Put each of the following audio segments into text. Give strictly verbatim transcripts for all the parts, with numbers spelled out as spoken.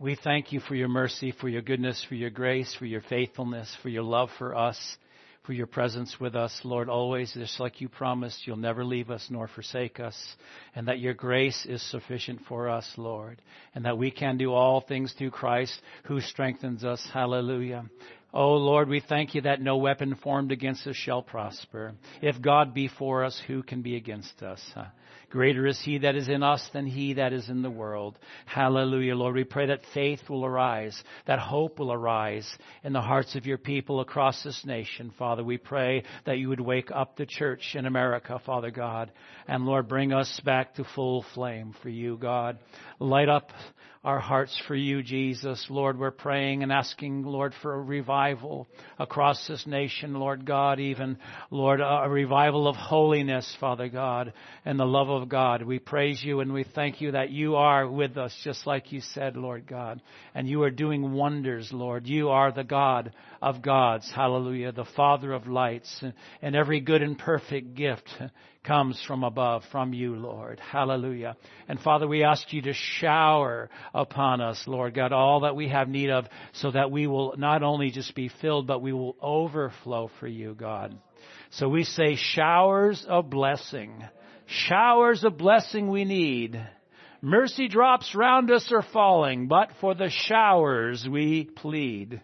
We thank you for your mercy, for your goodness, for your grace, for your faithfulness, for your love for us, for your presence with us, Lord, always, just like you promised, you'll never leave us nor forsake us, and that your grace is sufficient for us, Lord, and that we can do all things through Christ who strengthens us. Hallelujah. Oh, Lord, we thank you that no weapon formed against us shall prosper. If God be for us, who can be against us? Huh? Greater is he that is in us than he that is in the world. Hallelujah, Lord. We pray that faith will arise, that hope will arise in the hearts of your people across this nation. Father, we pray that you would wake up the church in America, Father God. And Lord, bring us back to full flame for you, God. Light up our hearts for you, Jesus. Lord, we're praying and asking, Lord, for a revival across this nation, Lord God, even, Lord, a revival of holiness, Father God, and the love of God. We praise you and we thank you that you are with us, just like you said, Lord God, and you are doing wonders, Lord. You are the God of gods, hallelujah, the Father of lights, and every good and perfect gift comes from above, from you, Lord. Hallelujah. And Father, we ask you to shower upon us, Lord God, all that we have need of, so that we will not only just be filled, but we will overflow for you, God. So we say showers of blessing. Showers of blessing we need. Mercy drops round us are falling, but for the showers we plead.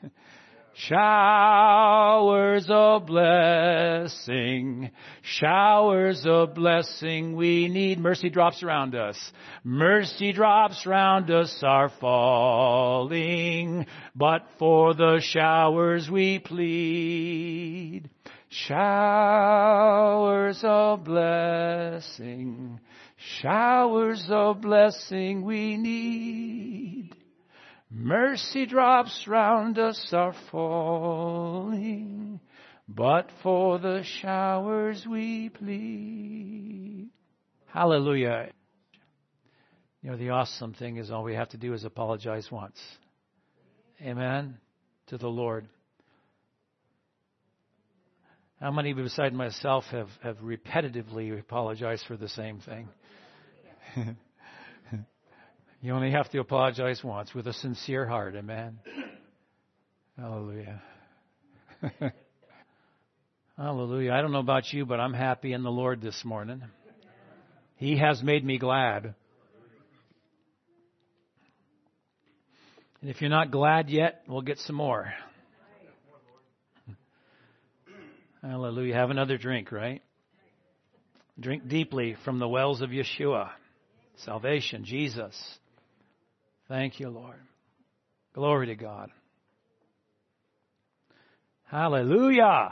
Showers of blessing, showers of blessing we need. Mercy drops around us. Mercy drops round us are falling, but for the showers we plead. Showers of blessing, showers of blessing we need. Mercy drops round us are falling, but for the showers we plead. Hallelujah. You know, the awesome thing is all we have to do is apologize once. Amen. To the Lord. How many beside myself have, have repetitively apologized for the same thing? You only have to apologize once with a sincere heart. Amen. Hallelujah. Hallelujah. I don't know about you, but I'm happy in the Lord this morning. He has made me glad. And if you're not glad yet, we'll get some more. Hallelujah. Have another drink, right? Drink deeply from the wells of Yeshua. Salvation, Jesus. Thank you, Lord. Glory to God. Hallelujah.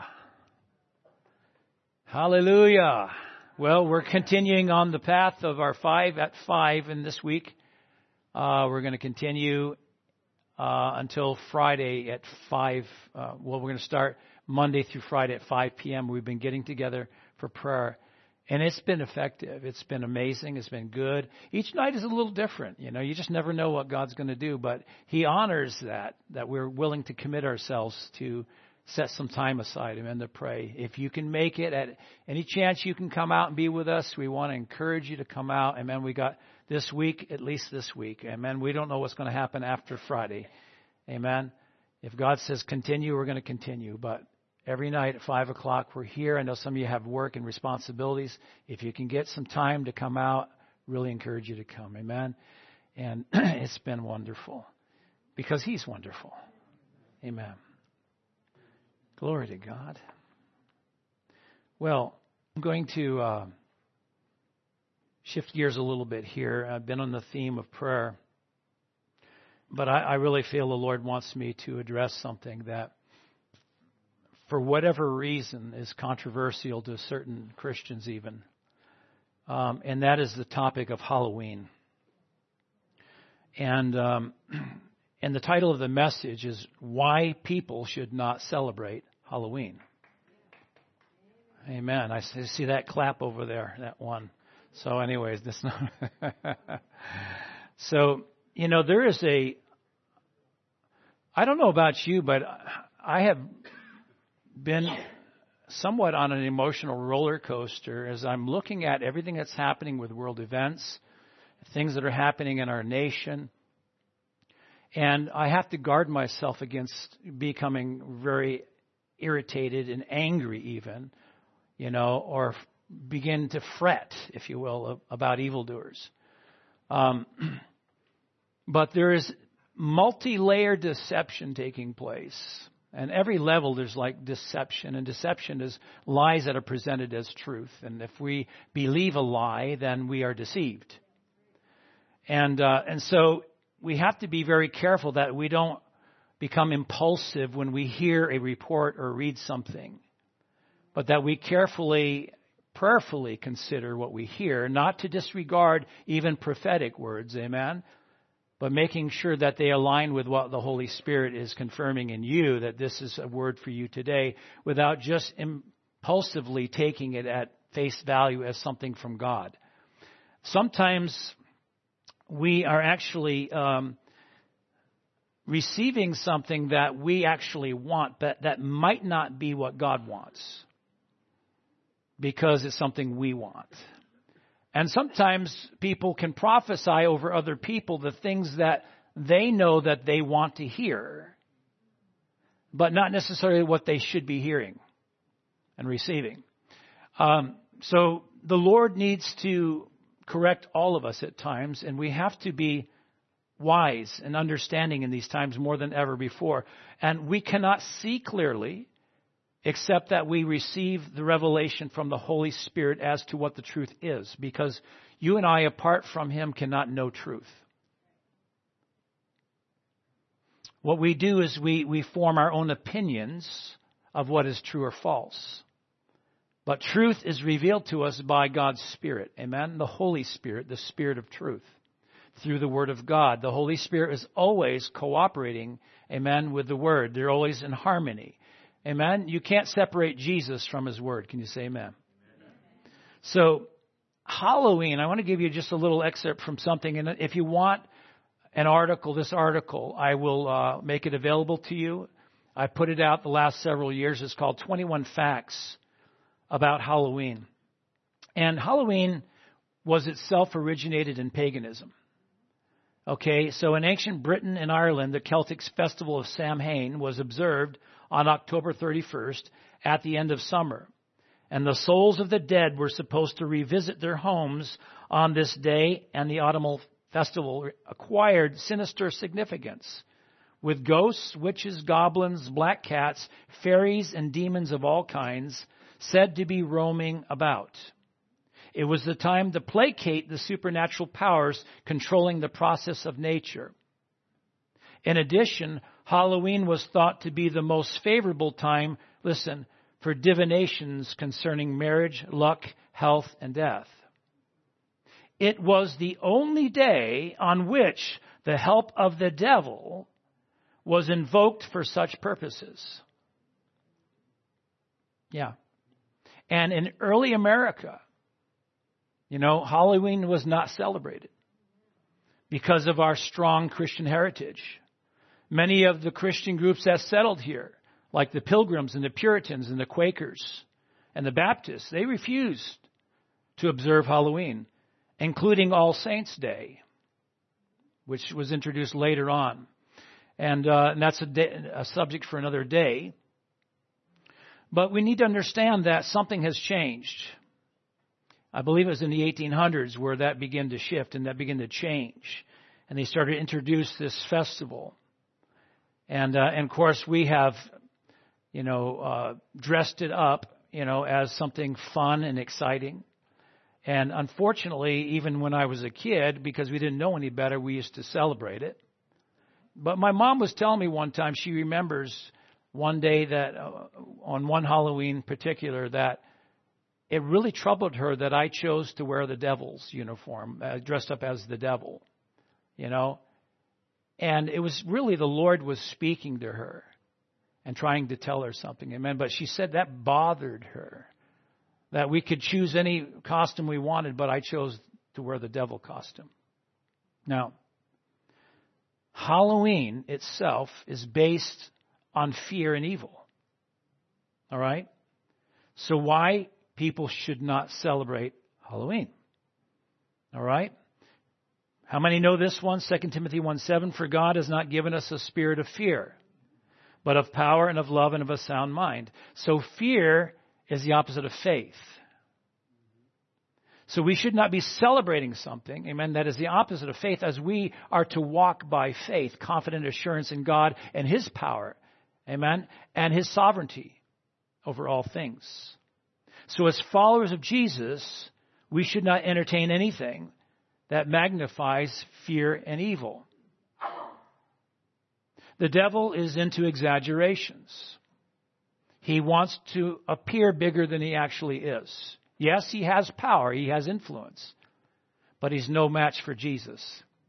Hallelujah. Well, we're continuing on the path of our five at five in this week. Uh, we're going to continue uh, until Friday at five. Uh, well, we're going to start Monday through Friday at five p.m. We've been getting together for prayer. And it's been effective. It's been amazing. It's been good. Each night is a little different. You know, you just never know what God's going to do. But He honors that, that we're willing to commit ourselves to set some time aside, amen, to pray. If you can make it at any chance you can come out and be with us, we want to encourage you to come out. Amen. We got this week, at least this week. Amen. We don't know what's going to happen after Friday. Amen. If God says continue, we're going to continue. But every night at five o'clock, we're here. I know some of you have work and responsibilities. If you can get some time to come out, really encourage you to come. Amen. And it's been wonderful because He's wonderful. Amen. Glory to God. Well, I'm going to uh, shift gears a little bit here. I've been on the theme of prayer, but I, I really feel the Lord wants me to address something that, for whatever reason, is controversial to certain Christians even. Um, and that is the topic of Halloween. And um, and the title of the message is Why People Should Not Celebrate Halloween. Amen. I see that clap over there, that one. So anyways, this. So, you know, there is a, I don't know about you, but I have been somewhat on an emotional roller coaster as I'm looking at everything that's happening with world events, things that are happening in our nation. And I have to guard myself against becoming very irritated and angry even, you know, or begin to fret, if you will, about evildoers. Um, but there is multi-layered deception taking place. And every level there's like deception. And deception is lies that are presented as truth. And if we believe a lie, then we are deceived. And uh, and so we have to be very careful that we don't become impulsive when we hear a report or read something. But that we carefully, prayerfully consider what we hear, not to disregard even prophetic words, amen? But making sure that they align with what the Holy Spirit is confirming in you, that this is a word for you today, without just impulsively taking it at face value as something from God. Sometimes we are actually um, receiving something that we actually want, but that might not be what God wants, because it's something we want. And sometimes people can prophesy over other people the things that they know that they want to hear, but not necessarily what they should be hearing and receiving. Um, so the Lord needs to correct all of us at times, and we have to be wise and understanding in these times more than ever before. And we cannot see clearly except that we receive the revelation from the Holy Spirit as to what the truth is, because you and I, apart from Him, cannot know truth. What we do is we, we form our own opinions of what is true or false. But truth is revealed to us by God's Spirit. Amen? The Holy Spirit, the Spirit of truth, through the Word of God. The Holy Spirit is always cooperating, amen, with the Word. They're always in harmony. Amen? You can't separate Jesus from His Word. Can you say amen? Amen? So, Halloween, I want to give you just a little excerpt from something. And if you want an article, this article, I will uh, make it available to you. I put it out the last several years. It's called twenty-one Facts About Halloween. And Halloween was itself originated in paganism. Okay, so in ancient Britain and Ireland, the Celtic festival of Samhain was observed on October thirty-first at the end of summer. And the souls of the dead were supposed to revisit their homes on this day, and the autumnal festival acquired sinister significance, with ghosts, witches, goblins, black cats, fairies, and demons of all kinds said to be roaming about. It was the time to placate the supernatural powers controlling the process of nature. In addition, Halloween was thought to be the most favorable time, listen, for divinations concerning marriage, luck, health, and death. It was the only day on which the help of the devil was invoked for such purposes. Yeah. And in early America, you know, Halloween was not celebrated because of our strong Christian heritage. Many of the Christian groups that settled here, like the Pilgrims and the Puritans and the Quakers and the Baptists, they refused to observe Halloween, including All Saints' Day, which was introduced later on. And, uh, and that's a, day, a subject for another day. But we need to understand that something has changed. I believe it was in the eighteen hundreds where that began to shift and that began to change. And they started to introduce this festival. And, uh, and of course, we have, you know, uh, dressed it up, you know, as something fun and exciting. And unfortunately, even when I was a kid, because we didn't know any better, we used to celebrate it. But my mom was telling me one time, she remembers one day that uh, on one Halloween in particular, that it really troubled her that I chose to wear the devil's uniform, uh, dressed up as the devil, you know. And it was really the Lord was speaking to her and trying to tell her something. Amen. But she said that bothered her, that we could choose any costume we wanted, but I chose to wear the devil costume. Now, Halloween itself is based on fear and evil. All right? So why people should not celebrate Halloween? All right? How many know this one? Second Timothy one seven, for God has not given us a spirit of fear, but of power and of love and of a sound mind. So fear is the opposite of faith. So we should not be celebrating something, amen, that is the opposite of faith, as we are to walk by faith, confident assurance in God and His power, amen, and His sovereignty over all things. So as followers of Jesus, we should not entertain anything that magnifies fear and evil. The devil is into exaggerations. He wants to appear bigger than he actually is. Yes, he has power, he has influence, but he's no match for Jesus.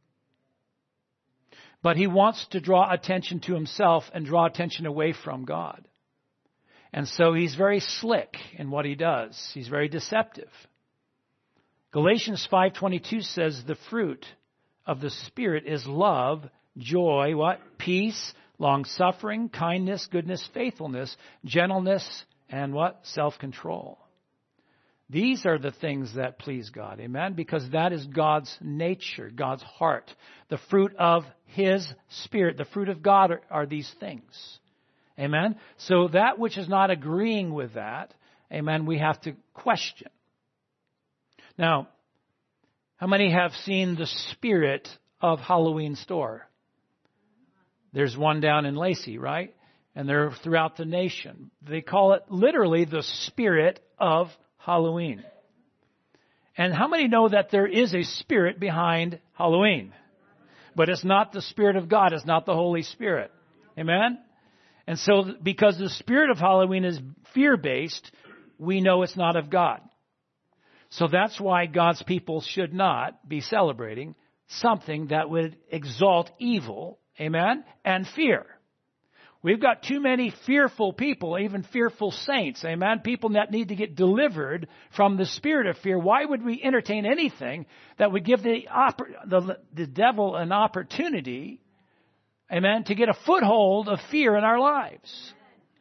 But he wants to draw attention to himself and draw attention away from God. And so he's very slick in what he does. He's very deceptive. Galatians five twenty-two says the fruit of the Spirit is love, joy, what? Peace, long-suffering, kindness, goodness, faithfulness, gentleness, and what? Self-control. These are the things that please God, amen? Because that is God's nature, God's heart. The fruit of His Spirit, the fruit of God are, are these things, amen? So that which is not agreeing with that, amen, we have to question. Now, how many have seen the Spirit of Halloween store? There's one down in Lacey, right? And they're throughout the nation. They call it literally the Spirit of Halloween. And how many know that there is a spirit behind Halloween? But it's not the Spirit of God. It's not the Holy Spirit. Amen? And so because the spirit of Halloween is fear-based, we know it's not of God. So that's why God's people should not be celebrating something that would exalt evil, amen, and fear. We've got too many fearful people, even fearful saints, amen, people that need to get delivered from the spirit of fear. Why would we entertain anything that would give the, the, the devil an opportunity, amen, to get a foothold of fear in our lives?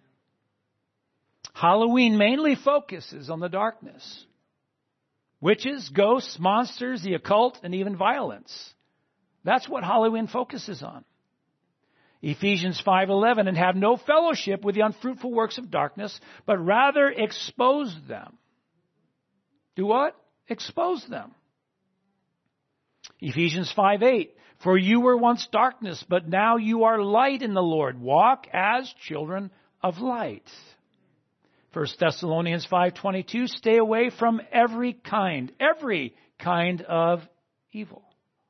Halloween mainly focuses on the darkness. Witches, ghosts, monsters, the occult, and even violence. That's what Halloween focuses on. Ephesians five eleven, and have no fellowship with the unfruitful works of darkness, but rather expose them. Do what? Expose them. Ephesians five eight, for you were once darkness, but now you are light in the Lord. Walk as children of light. First Thessalonians five twenty-two, stay away from every kind, every kind of evil.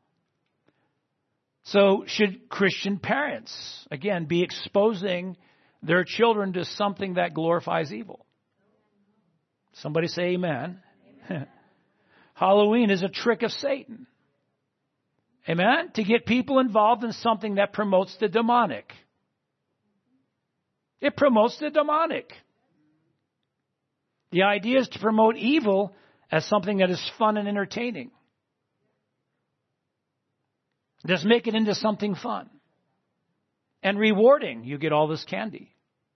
So should Christian parents, again, be exposing their children to something that glorifies evil? Somebody say amen. Amen. Halloween is a trick of Satan. Amen? To get people involved in something that promotes the demonic. It promotes the demonic. The idea is to promote evil as something that is fun and entertaining. Just make it into something fun and rewarding. You get all this candy.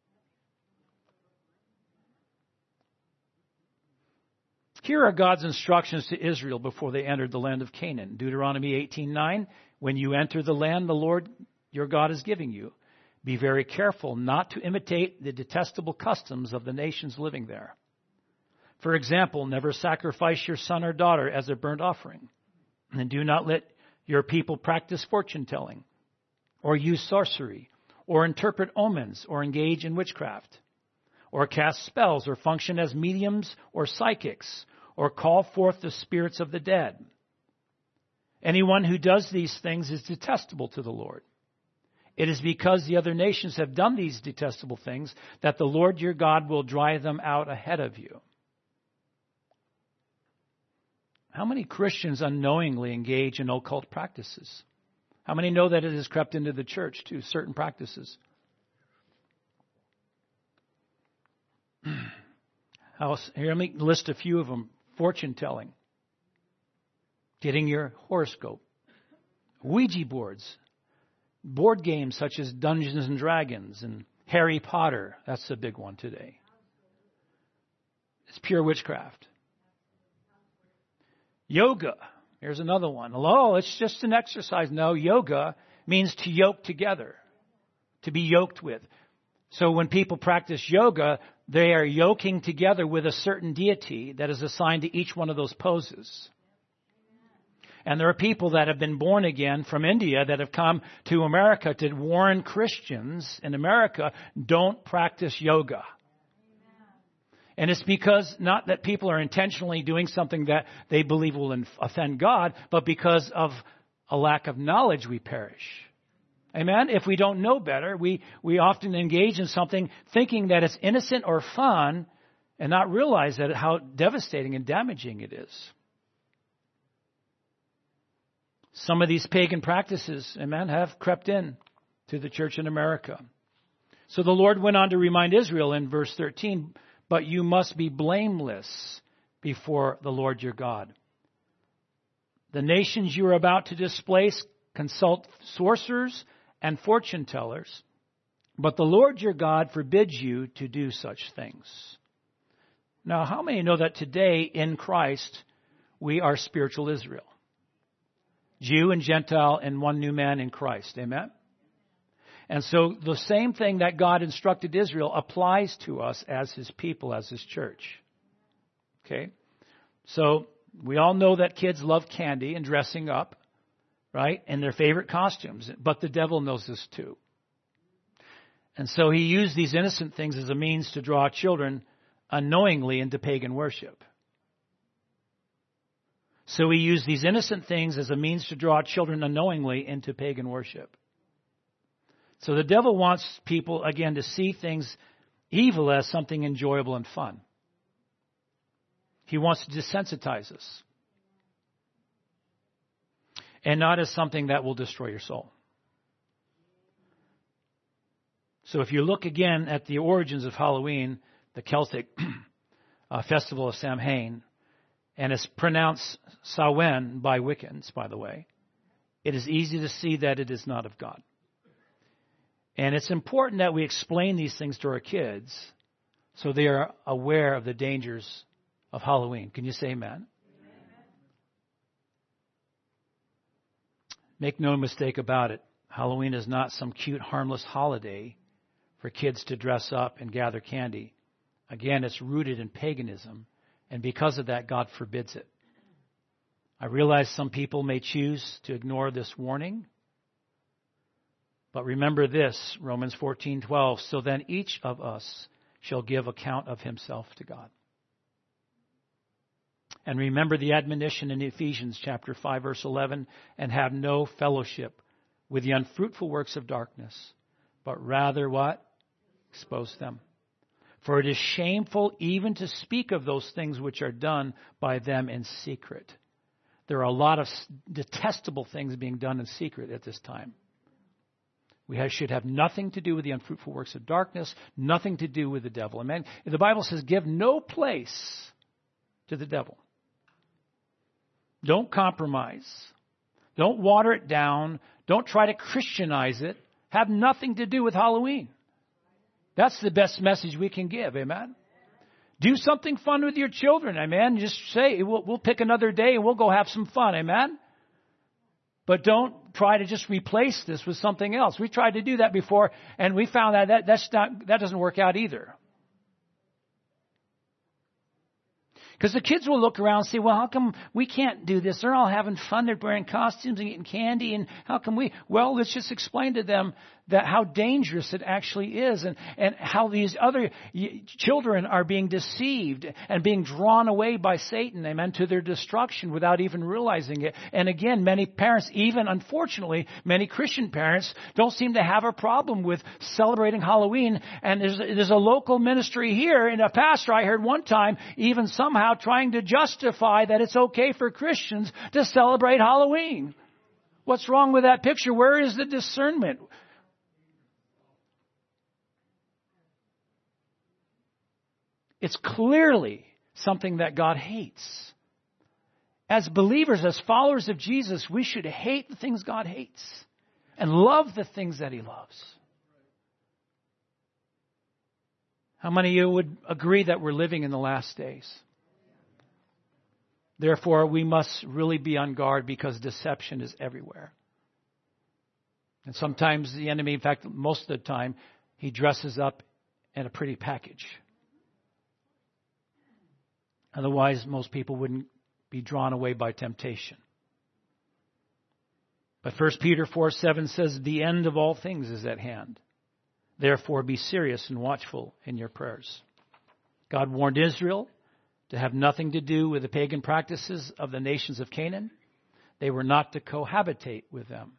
Here are God's instructions to Israel before they entered the land of Canaan. Deuteronomy eighteen nine, when you enter the land the Lord your God is giving you, be very careful not to imitate the detestable customs of the nations living there. For example, never sacrifice your son or daughter as a burnt offering, and do not let your people practice fortune-telling, or use sorcery, or interpret omens, or engage in witchcraft, or cast spells, or function as mediums or psychics, or call forth the spirits of the dead. Anyone who does these things is detestable to the Lord. It is because the other nations have done these detestable things that the Lord your God will drive them out ahead of you. How many Christians unknowingly engage in occult practices? How many know that it has crept into the church too, certain practices? Here, let me list a few of them. Fortune telling, getting your horoscope, Ouija boards, board games such as Dungeons and Dragons and Harry Potter. That's the big one today. It's pure witchcraft. Yoga, Here's another one. Oh, it's just an exercise. No, yoga means to yoke together, to be yoked with. So when people practice yoga, they are yoking together with a certain deity that is assigned to each one of those poses. And there are people that have been born again from India that have come to America to warn Christians in America, don't practice yoga. And it's because not that people are intentionally doing something that they believe will offend God, but because of a lack of knowledge we perish. Amen? If we don't know better, we, we often engage in something thinking that it's innocent or fun and not realize that how devastating and damaging it is. Some of these pagan practices, amen, have crept in to the church in America. So the Lord went on to remind Israel in verse thirteen, but you must be blameless before the Lord your God. The nations you are about to displace consult sorcerers and fortune tellers, but the Lord your God forbids you to do such things. Now, how many know that today in Christ we are spiritual Israel? Jew and Gentile and one new man in Christ. Amen? And so the same thing that God instructed Israel applies to us as his people, as his church. Okay? So we all know that kids love candy and dressing up, right? And their favorite costumes. But the devil knows this too. And so he used these innocent things as a means to draw children unknowingly into pagan worship. So he used these innocent things as a means to draw children unknowingly into pagan worship. So the devil wants people, again, to see things evil as something enjoyable and fun. He wants to desensitize us. And not as something that will destroy your soul. So if you look again at the origins of Halloween, the Celtic uh, festival of Samhain, and it's pronounced Samhain by Wiccans, by the way, it is easy to see that it is not of God. And it's important that we explain these things to our kids so they are aware of the dangers of Halloween. Can you say amen? Amen. Make no mistake about it. Halloween is not some cute, harmless holiday for kids to dress up and gather candy. Again, it's rooted in paganism. And because of that, God forbids it. I realize some people may choose to ignore this warning. But remember this, Romans fourteen twelve, so then each of us shall give account of himself to God. And remember the admonition in Ephesians chapter five, verse eleven, and have no fellowship with the unfruitful works of darkness, but rather what? Expose them. For it is shameful even to speak of those things which are done by them in secret. There are a lot of detestable things being done in secret at this time. We have, should have nothing to do with the unfruitful works of darkness, nothing to do with the devil. Amen. The Bible says give no place to the devil. Don't compromise. Don't water it down. Don't try to Christianize it. Have nothing to do with Halloween. That's the best message we can give. Amen. Do something fun with your children. Amen. Just say, we'll, we'll pick another day and we'll go have some fun. Amen. But don't try to just replace this with something else. We tried to do that before, and we found that, that that's not, that doesn't work out either. Because the kids will look around and say, well, how come we can't do this? They're all having fun. They're wearing costumes and eating candy. And how come we? Well, let's just explain to them that how dangerous it actually is, and, and how these other children are being deceived and being drawn away by Satan, amen, to their destruction without even realizing it. And again, many parents, even unfortunately, many Christian parents don't seem to have a problem with celebrating Halloween. And there's, there's a local ministry here, and a pastor I heard one time even somehow trying to justify that it's okay for Christians to celebrate Halloween. What's wrong with that picture? Where is the discernment? It's clearly something that God hates. As believers, as followers of Jesus, we should hate the things God hates and love the things that He loves. How many of you would agree that we're living in the last days? Therefore, we must really be on guard because deception is everywhere. And sometimes the enemy, in fact, most of the time, he dresses up in a pretty package. Otherwise, most people wouldn't be drawn away by temptation. But First Peter four seven says, the end of all things is at hand. Therefore, be serious and watchful in your prayers. God warned Israel to have nothing to do with the pagan practices of the nations of Canaan. They were not to cohabitate with them.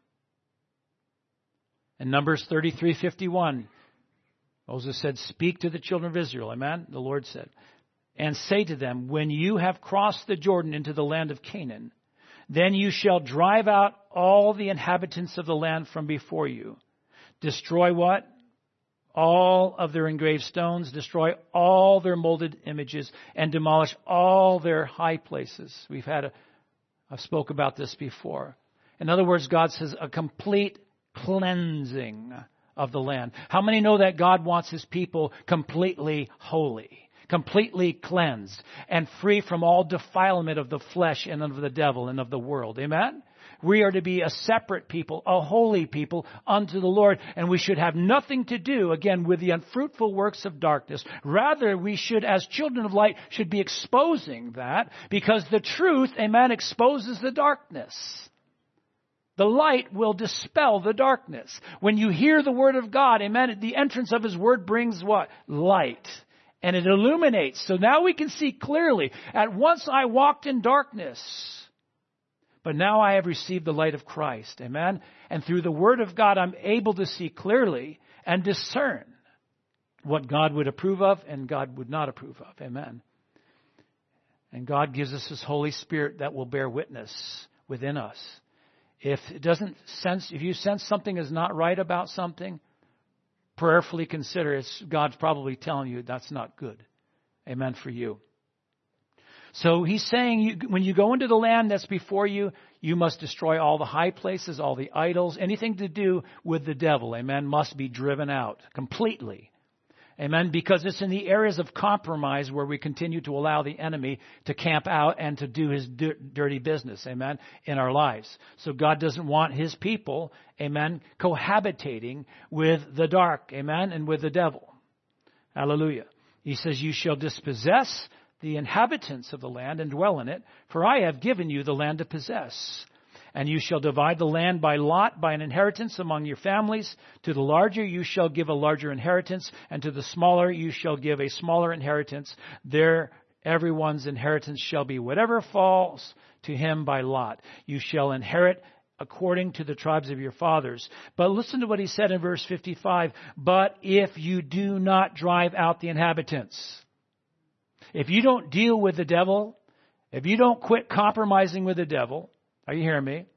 In Numbers thirty-three fifty-one, Moses said, speak to the children of Israel. Amen? The Lord said, and say to them, when you have crossed the Jordan into the land of Canaan, then you shall drive out all the inhabitants of the land from before you. Destroy what? All of their engraved stones, destroy all their molded images, and demolish all their high places. We've had a, I've spoke about this before. In other words, God says a complete cleansing of the land. How many know that God wants His people completely holy, completely cleansed, and free from all defilement of the flesh and of the devil and of the world? Amen? We are to be a separate people, a holy people unto the Lord, and we should have nothing to do, again, with the unfruitful works of darkness. Rather, we should, as children of light, should be exposing that, because the truth, amen, exposes the darkness. The light will dispel the darkness. When you hear the Word of God, amen, the entrance of His Word brings what? Light. And it illuminates. So now we can see clearly. At once I walked in darkness, but now I have received the light of Christ. Amen? And through the Word of God, I'm able to see clearly and discern what God would approve of and God would not approve of. Amen? And God gives us His Holy Spirit that will bear witness within us. If it doesn't sense, if you sense something is not right about something, prayerfully consider it's God's probably telling you that's not good. Amen for you. So He's saying you, when you go into the land that's before you, you must destroy all the high places, all the idols, anything to do with the devil. Amen. Must be driven out completely. Amen. Because it's in the areas of compromise where we continue to allow the enemy to camp out and to do his dir- dirty business. Amen. In our lives. So God doesn't want His people, amen, cohabitating with the dark. Amen. And with the devil. Hallelujah. He says, you shall dispossess the inhabitants of the land and dwell in it, for I have given you the land to possess. And you shall divide the land by lot, by an inheritance among your families. To the larger you shall give a larger inheritance, and to the smaller you shall give a smaller inheritance. There everyone's inheritance shall be whatever falls to him by lot. You shall inherit according to the tribes of your fathers. But listen to what He said in verse fifty-five. But if you do not drive out the inhabitants, if you don't deal with the devil, if you don't quit compromising with the devil, are you hearing me?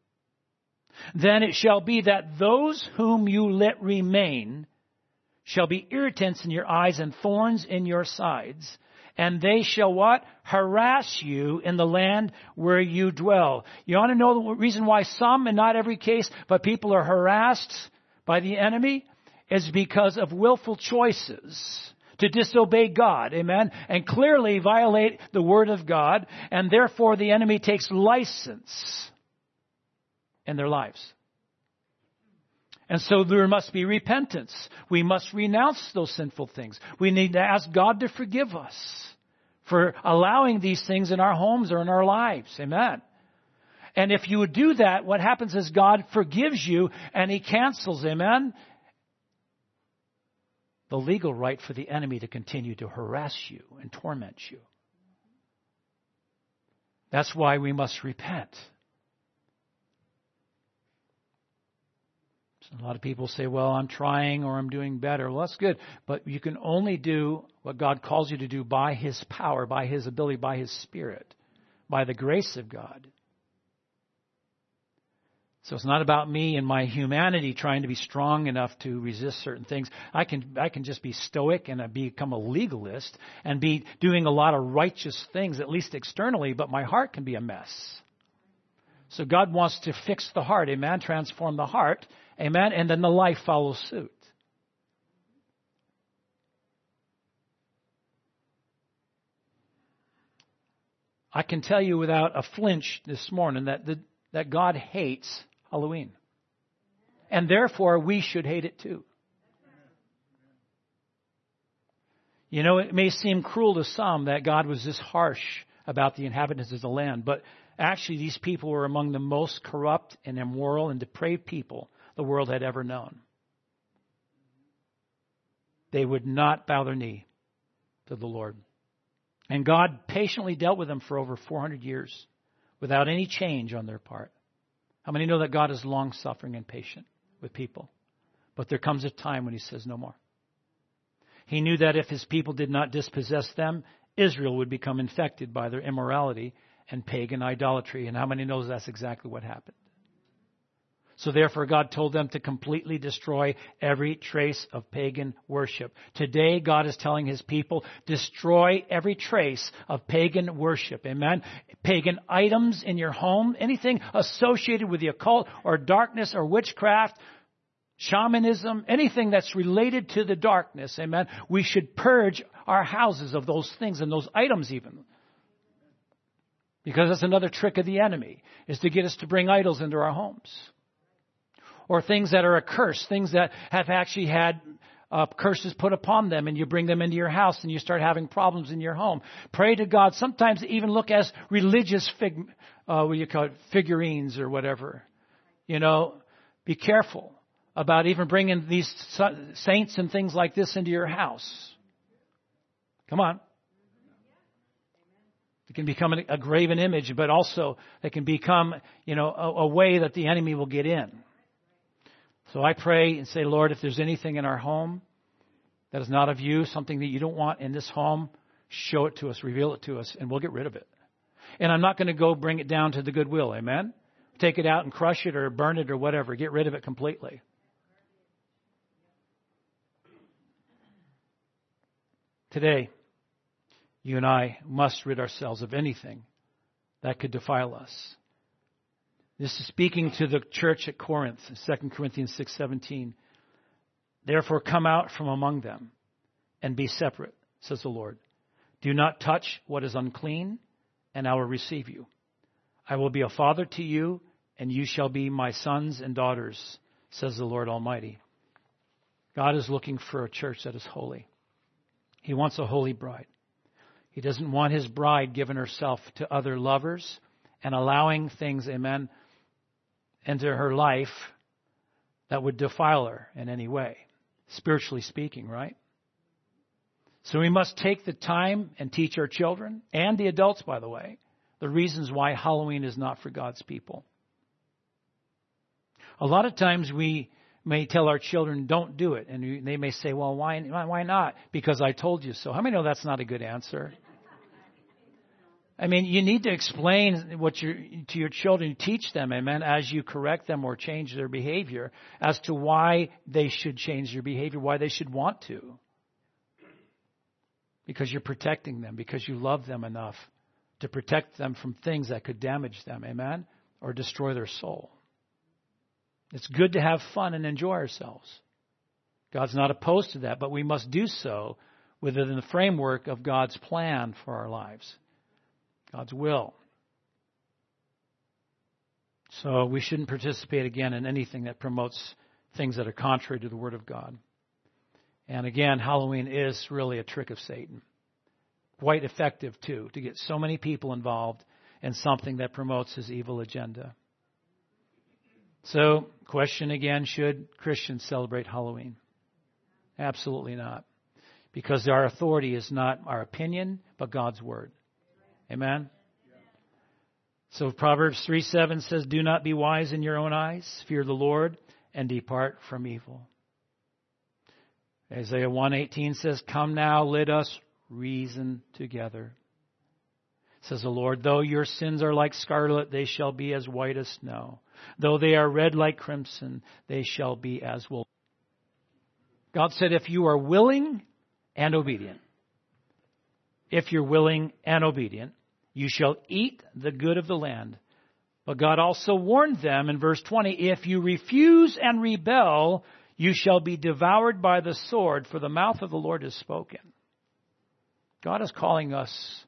Then it shall be that those whom you let remain shall be irritants in your eyes and thorns in your sides. And they shall what? Harass you in the land where you dwell. You want to know the reason why some, and not every case, but people are harassed by the enemy? Is because of willful choices to disobey God, amen, and clearly violate the Word of God, and therefore the enemy takes license in their lives. And so there must be repentance. We must renounce those sinful things. We need to ask God to forgive us for allowing these things in our homes or in our lives, amen. And if you would do that, what happens is God forgives you and He cancels, amen, the legal right for the enemy to continue to harass you and torment you. That's why we must repent. So a lot of people say, well, I'm trying or I'm doing better. Well, that's good. But you can only do what God calls you to do by His power, by His ability, by His Spirit, by the grace of God. So it's not about me and my humanity trying to be strong enough to resist certain things. I can I can just be stoic and become a legalist and be doing a lot of righteous things, at least externally, but my heart can be a mess. So God wants to fix the heart, amen, transform the heart, amen, and then the life follows suit. I can tell you without a flinch this morning that the, that God hates Halloween. And therefore, we should hate it too. You know, it may seem cruel to some that God was this harsh about the inhabitants of the land, but actually these people were among the most corrupt and immoral and depraved people the world had ever known. They would not bow their knee to the Lord. And God patiently dealt with them for over four hundred years without any change on their part. How many know that God is long-suffering and patient with people? But there comes a time when he says no more. He knew that if his people did not dispossess them, Israel would become infected by their immorality and pagan idolatry. And how many knows that's exactly what happened? So therefore, God told them to completely destroy every trace of pagan worship. Today, God is telling his people, destroy every trace of pagan worship. Amen? Pagan items in your home, anything associated with the occult or darkness or witchcraft, shamanism, anything that's related to the darkness. Amen? We should purge our houses of those things and those items even. Because that's another trick of the enemy, is to get us to bring idols into our homes. Or things that are a curse, things that have actually had uh, curses put upon them, and you bring them into your house and you start having problems in your home. Pray to God. Sometimes even look as religious fig, uh, what do you call it, figurines or whatever. You know, be careful about even bringing these saints and things like this into your house. Come on. It can become a graven image, but also it can become, you know, a, a way that the enemy will get in. So I pray and say, Lord, if there's anything in our home that is not of you, something that you don't want in this home, show it to us, reveal it to us, and we'll get rid of it. And I'm not going to go bring it down to the Goodwill, amen? Take it out and crush it or burn it or whatever. Get rid of it completely. Today, you and I must rid ourselves of anything that could defile us. This is speaking to the church at Corinth, Second Corinthians six seventeen. Therefore come out from among them and be separate, says the Lord. Do not touch what is unclean, and I will receive you. I will be a father to you, and you shall be my sons and daughters, says the Lord Almighty. God is looking for a church that is holy. He wants a holy bride. He doesn't want his bride giving herself to other lovers and allowing things, amen, into her life that would defile her in any way, spiritually speaking, right? So we must take the time and teach our children, and the adults, by the way, the reasons why Halloween is not for God's people. A lot of times we may tell our children, don't do it. And they may say, well, why, why not? Because I told you so. How many know that's not a good answer? I mean, you need to explain what you're, to your children, teach them, amen, as you correct them or change their behavior as to why they should change their behavior, why they should want to. Because you're protecting them, because you love them enough to protect them from things that could damage them, amen, or destroy their soul. It's good to have fun and enjoy ourselves. God's not opposed to that, but we must do so within the framework of God's plan for our lives. God's will. So we shouldn't participate again in anything that promotes things that are contrary to the Word of God. And again, Halloween is really a trick of Satan. Quite effective, too, to get so many people involved in something that promotes his evil agenda. So, question again, should Christians celebrate Halloween? Absolutely not. Because our authority is not our opinion, but God's Word. Amen? So Proverbs three seven says, do not be wise in your own eyes. Fear the Lord and depart from evil. Isaiah one eighteen says, come now, let us reason together. Says the Lord, though your sins are like scarlet, they shall be as white as snow. Though they are red like crimson, they shall be as wool. God said, if you are willing and obedient, if you're willing and obedient, you shall eat the good of the land. But God also warned them in verse twenty, if you refuse and rebel, you shall be devoured by the sword, for the mouth of the Lord has spoken. God is calling us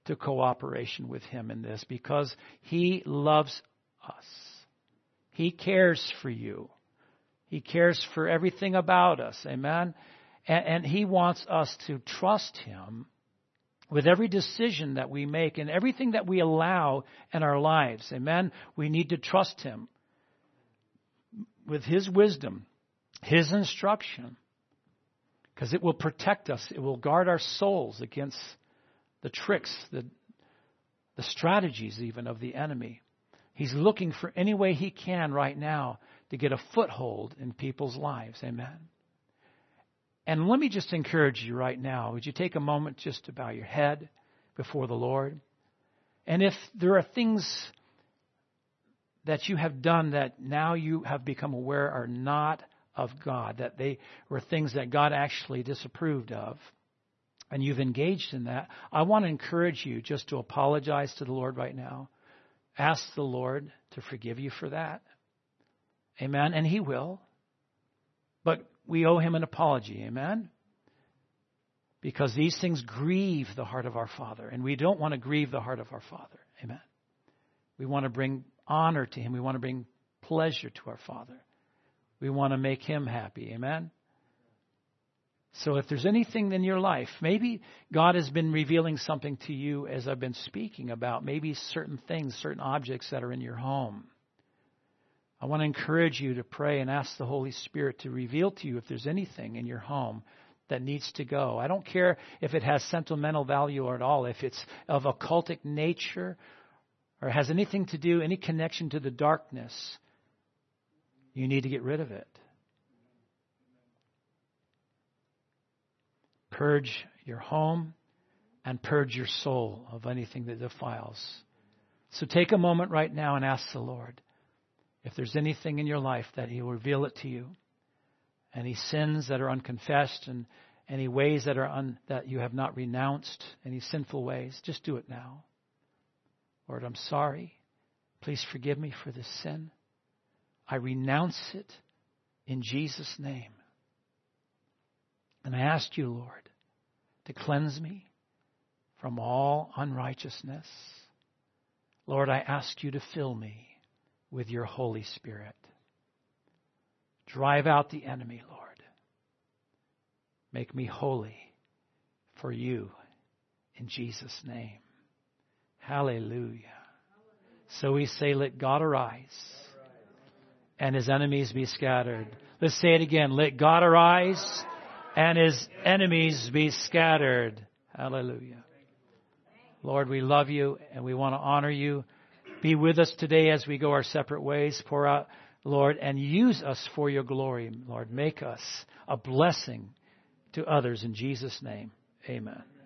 to cooperation with him in this, because he loves us. He cares for you. He cares for everything about us. Amen. And, and he wants us to trust him with every decision that we make and everything that we allow in our lives. Amen. We need to trust him with his wisdom, his instruction, because it will protect us. It will guard our souls against the tricks, the, the strategies even of the enemy. He's looking for any way he can right now to get a foothold in people's lives. Amen. And let me just encourage you right now. Would you take a moment just to bow your head before the Lord? And if there are things that you have done that now you have become aware are not of God, that they were things that God actually disapproved of, and you've engaged in that, I want to encourage you just to apologize to the Lord right now. Ask the Lord to forgive you for that. Amen. And he will. But we owe him an apology. Amen. Because these things grieve the heart of our Father. And we don't want to grieve the heart of our Father. Amen. We want to bring honor to him. We want to bring pleasure to our Father. We want to make him happy. Amen. So if there's anything in your life, maybe God has been revealing something to you as I've been speaking about, maybe certain things, certain objects that are in your home. I want to encourage you to pray and ask the Holy Spirit to reveal to you if there's anything in your home that needs to go. I don't care if it has sentimental value or at all, if it's of occultic nature or has anything to do, any connection to the darkness. You need to get rid of it. Purge your home and purge your soul of anything that defiles. So take a moment right now and ask the Lord if there's anything in your life that he will reveal it to you. Any sins that are unconfessed and any ways that are un, that you have not renounced, any sinful ways, just do it now. Lord, I'm sorry. Please forgive me for this sin. I renounce it in Jesus' name. And I ask you, Lord, to cleanse me from all unrighteousness. Lord, I ask you to fill me with your Holy Spirit. Drive out the enemy, Lord. Make me holy for you in Jesus' name. Hallelujah. So we say, let God arise and his enemies be scattered. Let's say it again. Let God arise and his enemies be scattered. Hallelujah. Lord, we love you and we want to honor you. Be with us today as we go our separate ways. Pour out, Lord, and use us for your glory. Lord, make us a blessing to others in Jesus' name. Amen.